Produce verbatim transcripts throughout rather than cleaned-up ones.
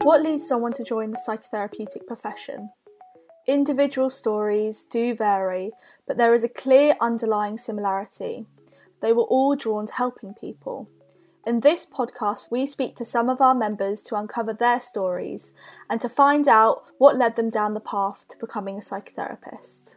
What leads someone to join the psychotherapeutic profession? Individual stories do vary, but there is a clear underlying similarity. They were all drawn to helping people. In this podcast, we speak to some of our members to uncover their stories and to find out what led them down the path to becoming a psychotherapist.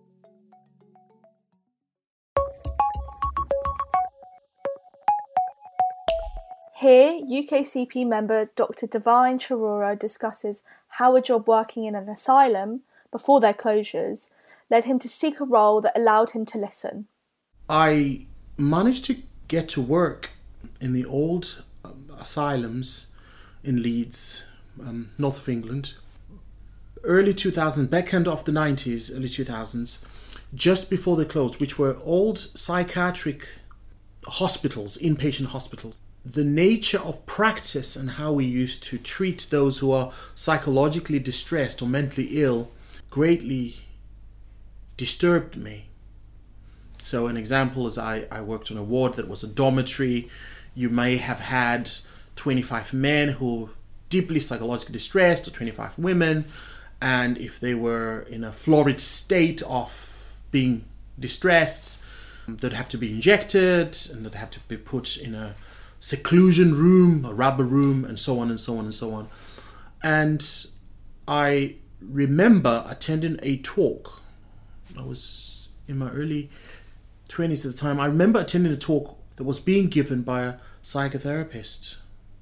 Here, U K C P member Doctor Divine Charora discusses how a job working in an asylum, before their closures, led him to seek a role that allowed him to listen. I managed to get to work in the old um, asylums in Leeds, um, north of England, early two thousands, back end of the nineties, early two thousands, just before they closed, which were old psychiatric hospitals, inpatient hospitals. The nature of practice and how we used to treat those who are psychologically distressed or mentally ill greatly disturbed me. So an example is I, I worked on a ward that was a dormitory. You may have had twenty-five men who were deeply psychologically distressed, or twenty-five women, and if they were in a florid state of being distressed, they'd have to be injected and they'd have to be put in a seclusion room, a rubber room, and so on and so on and so on. And I remember attending a talk. I was in my early twenties at the time. I remember attending a talk that was being given by a psychotherapist.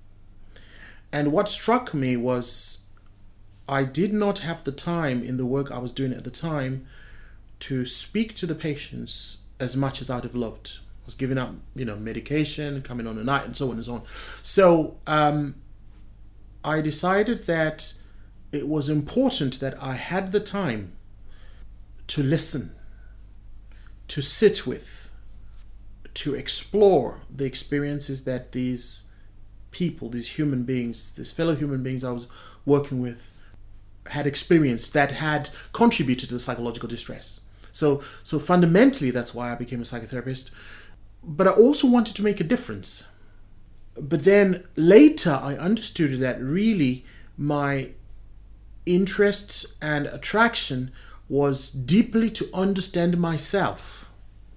And what struck me was I did not have the time in the work I was doing at the time to speak to the patients as much as I'd have loved. I was giving up, you know, medication, coming on a night, and so on and so on. So um, I decided that it was important that I had the time to listen, to sit with, to explore the experiences that these people, these human beings, these fellow human beings I was working with had experienced that had contributed to the psychological distress. So, so fundamentally, that's why I became a psychotherapist. But I also wanted to make a difference. But then later I understood that really my interest and attraction was deeply to understand myself,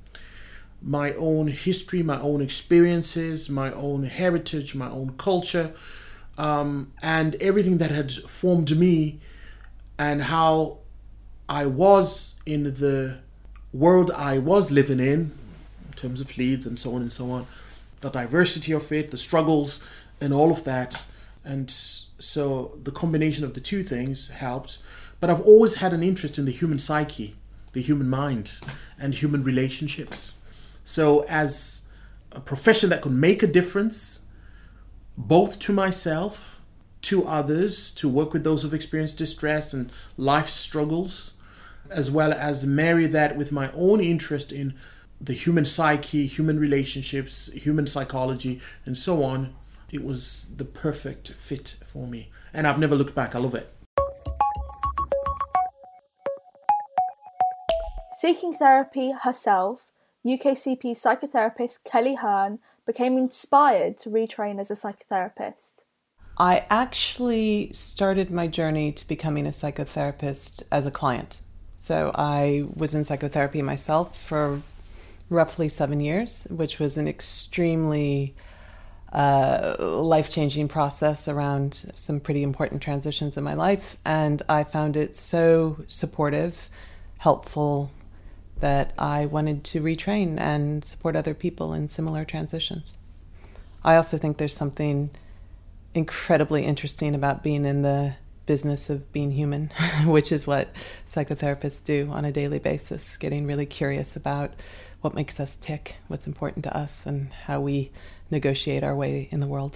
my own history, my own experiences, my own heritage, my own culture, um, and everything that had formed me, and how I was in the world I was living in, in terms of Leeds and so on and so on, the diversity of it, the struggles and all of that. And so the combination of the two things helped. But I've always had an interest in the human psyche, the human mind, and human relationships. So as a profession that could make a difference, both to myself, to others, to work with those who've experienced distress and life struggles, as well as marry that with my own interest in the human psyche, human relationships, human psychology, and so on, it was the perfect fit for me. And I've never looked back. I love it. Seeking therapy herself, U K C P psychotherapist Kelly Hearn became inspired to retrain as a psychotherapist. I actually started my journey to becoming a psychotherapist as a client. So I was in psychotherapy myself for roughly seven years, which was an extremely uh, life-changing process around some pretty important transitions in my life. And I found it so supportive, helpful, that I wanted to retrain and support other people in similar transitions. I also think there's something incredibly interesting about being in the business of being human, which is what psychotherapists do on a daily basis, getting really curious about what makes us tick, what's important to us, and how we negotiate our way in the world.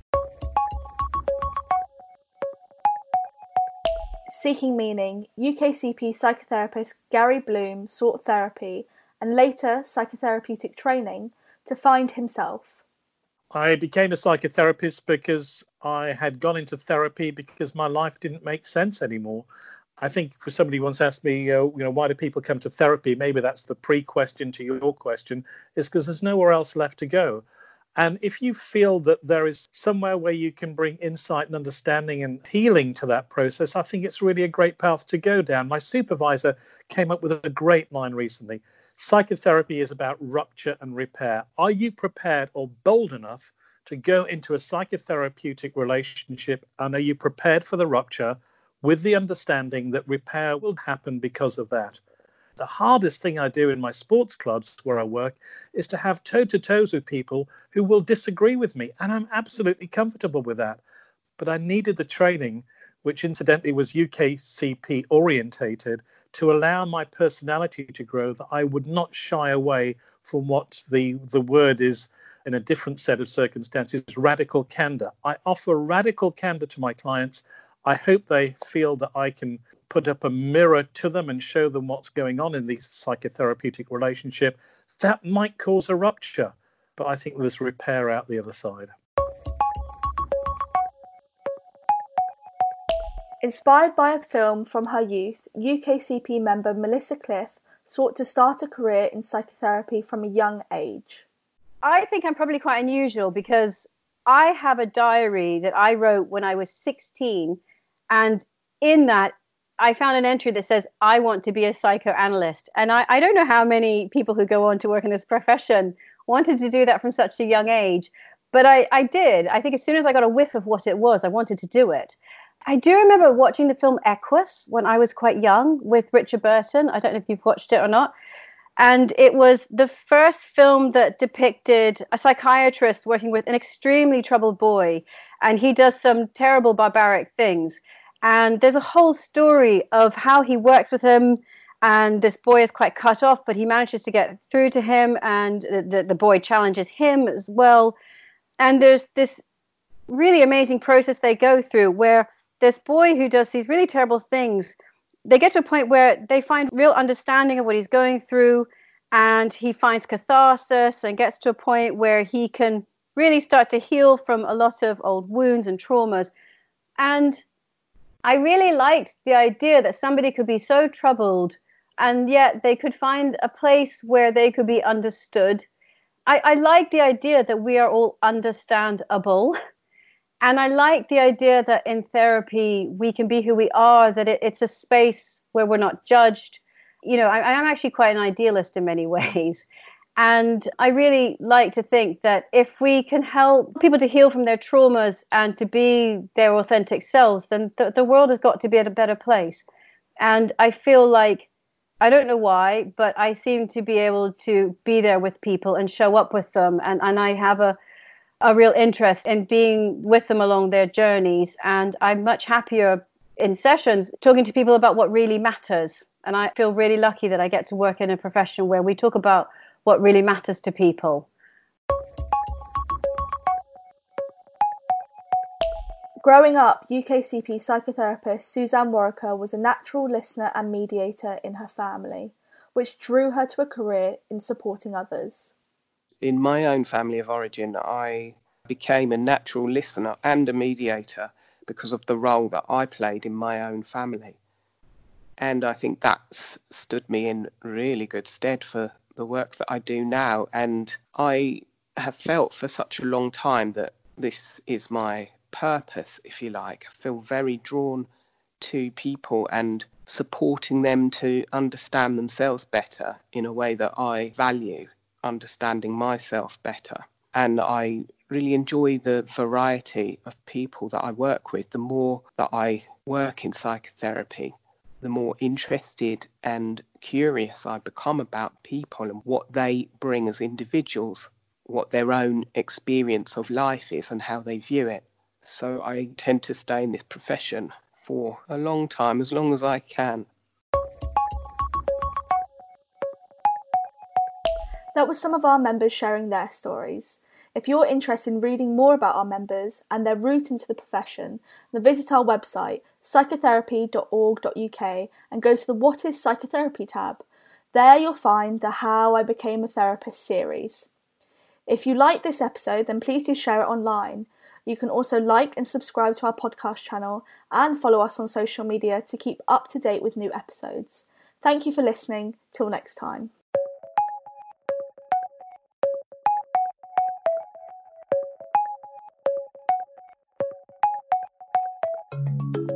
Seeking meaning, U K C P psychotherapist Gary Bloom sought therapy and later psychotherapeutic training to find himself. I became a psychotherapist because I had gone into therapy because my life didn't make sense anymore. I think somebody once asked me, uh, you know, why do people come to therapy? Maybe that's the pre-question to your question, is because there's nowhere else left to go. And if you feel that there is somewhere where you can bring insight and understanding and healing to that process, I think it's really a great path to go down. My supervisor came up with a great line recently. Psychotherapy is about rupture and repair. Are you prepared or bold enough to go into a psychotherapeutic relationship, and are you prepared for the rupture with the understanding that repair will happen because of that? The hardest thing I do in my sports clubs where I work is to have toe-to-toes with people who will disagree with me, and I'm absolutely comfortable with that. But I needed the training, which incidentally was U K C P orientated, to allow my personality to grow, that I would not shy away from what the, the word is in a different set of circumstances, radical candor. I offer radical candor to my clients. I hope they feel that I can put up a mirror to them and show them what's going on in this psychotherapeutic relationship. That might cause a rupture, but I think there's repair out the other side. Inspired by a film from her youth, U K C P member Melissa Cliff sought to start a career in psychotherapy from a young age. I think I'm probably quite unusual because I have a diary that I wrote when I was sixteen, and in that I found an entry that says, I want to be a psychoanalyst. And I, I don't know how many people who go on to work in this profession wanted to do that from such a young age, but I, I did. I think as soon as I got a whiff of what it was, I wanted to do it. I do remember watching the film Equus when I was quite young with Richard Burton. I don't know if you've watched it or not. And it was the first film that depicted a psychiatrist working with an extremely troubled boy, and he does some terrible barbaric things. And there's a whole story of how he works with him, and this boy is quite cut off, but he manages to get through to him, and the, the boy challenges him as well. And there's this really amazing process they go through where this boy who does these really terrible things, they get to a point where they find real understanding of what he's going through, and he finds catharsis and gets to a point where he can really start to heal from a lot of old wounds and traumas. And I really liked the idea that somebody could be so troubled and yet they could find a place where they could be understood. I, I like the idea that we are all understandable. And I like the idea that in therapy, we can be who we are, that it, it's a space where we're not judged. You know, I, I am actually quite an idealist in many ways. And I really like to think that if we can help people to heal from their traumas and to be their authentic selves, then the, the world has got to be at a better place. And I feel like, I don't know why, but I seem to be able to be there with people and show up with them. And, and I have a, a real interest in being with them along their journeys. And I'm much happier in sessions talking to people about what really matters. And I feel really lucky that I get to work in a profession where we talk about what really matters to people. Growing up, U K C P psychotherapist Suzanne Warwicker was a natural listener and mediator in her family, which drew her to a career in supporting others. In my own family of origin, I became a natural listener and a mediator because of the role that I played in my own family. And I think that's stood me in really good stead for the work that I do now. And I have felt for such a long time that this is my purpose, if you like. I feel very drawn to people and supporting them to understand themselves better in a way that I value, understanding myself better. And I really enjoy the variety of people that I work with. The more that I work in psychotherapy, the more interested and curious I become about people and what they bring as individuals, what their own experience of life is and how they view it. So I tend to stay in this profession for a long time, as long as I can. That was some of our members sharing their stories. If you're interested in reading more about our members and their route into the profession, then visit our website, psychotherapy dot org dot U K, and go to the What is Psychotherapy tab. There you'll find the How I Became a Therapist series. If you like this episode, then please do share it online. You can also like and subscribe to our podcast channel and follow us on social media to keep up to date with new episodes. Thank you for listening. Till next time. you.